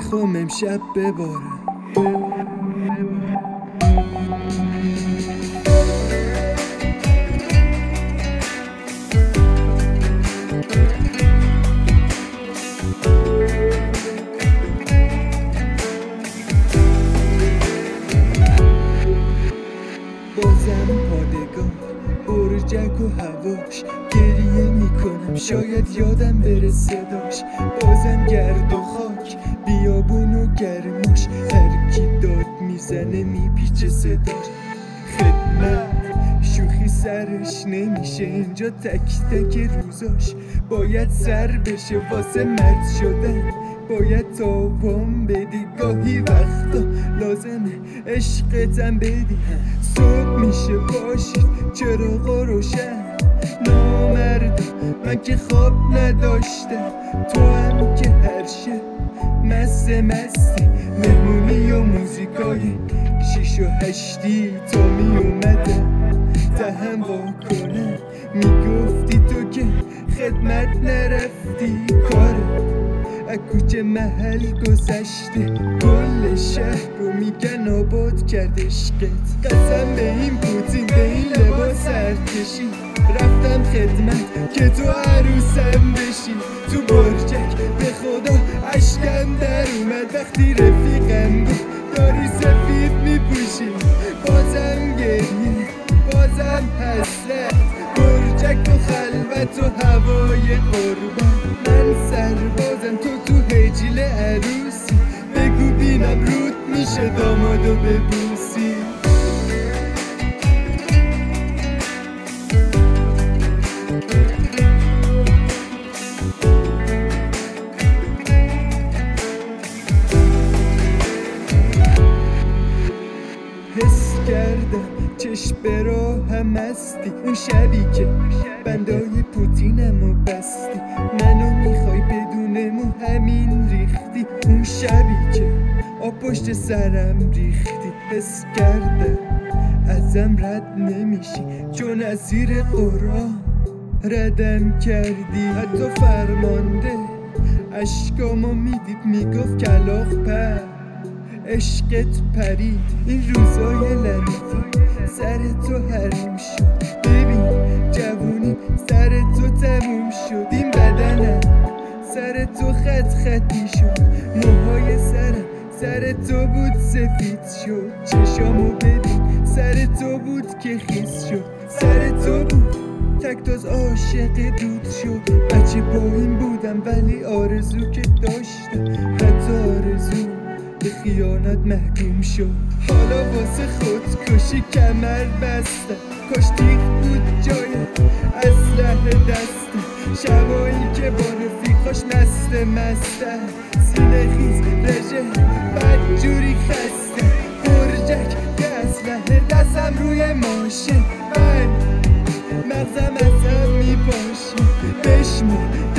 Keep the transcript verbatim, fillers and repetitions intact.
میخوام امشب ببارم. بازم پادگاه برجک و هواش گریه میکنم، شاید یادم بره صداش. بازم گرد و خاک بیابون و گرماش، هر کی داد میزنه میپیچه صداش. خدمت شوخی سرش نمیشه اینجا، تک تک روزاش باید سر بشه. واسه مرد شدن باید تاوان بدی، گاهی وقتا لازمه عشقتم بدی. صبح میشه باشید چراغا روشن، نامرد من که خواب نداشتم. تو هم که هر شب مست مستی، مهمونی و موزیکای شیش و هشتی. تا می اومدم دهم وا کنم، میگفتی تو که خدمت نرفتی. کارت از کوچه محل گذشته، کل شهر رو میگن آباد کرد عشقت. قسم به این پوتین به این لباس ارتشی، رفتم خدمت که تو عروسم بشی. تو برجک به خدا اشکم در اومد وقتی رفیقم گفت داری سفید میپوشی. بازم گریه بازم حسرت، برجک و خلوت و هوای قربان. من سربازم تو تو هجیل عروسی، بگو بینم رود میشه دامادو ببوسی. حس کردم چشم به راهم هستی، اون شبی که بندای پوتینمو بستی. منو میخوای بدون مو همین ریختی، اون شبی که آب پشت سرم ریختی. حس کردم ازم رد نمیشی، چون اسیر قرآن ردم کردی. حتی فرمانده اشکامو میدید میگفت کلاغ پر، عشقت پرید. این روزای لعنتی سر تو حریم شد، ببین جوونی سر تو تموم شد. این بدنم سر تو خط خطی شد، موهای سرم سر تو بود سفید شد. چشامو ببین سر تو بود که خیس شد، سر تو بود تک تاز عاشق دود شد. بچه با این بودم ولی آرزو که داشتم، حتی آرزو به خیانت محکوم شد. حالا واسه خودکشی کمر بستم، کاش تیغ بود جای اسلحه دستم. شبایی که با رفیقاش نسته مستم، سینه خیز رژه بدجوری خسته. برجک که اسلحه دستم روی ماشه، من مغزم ازم میپاشه. بشمار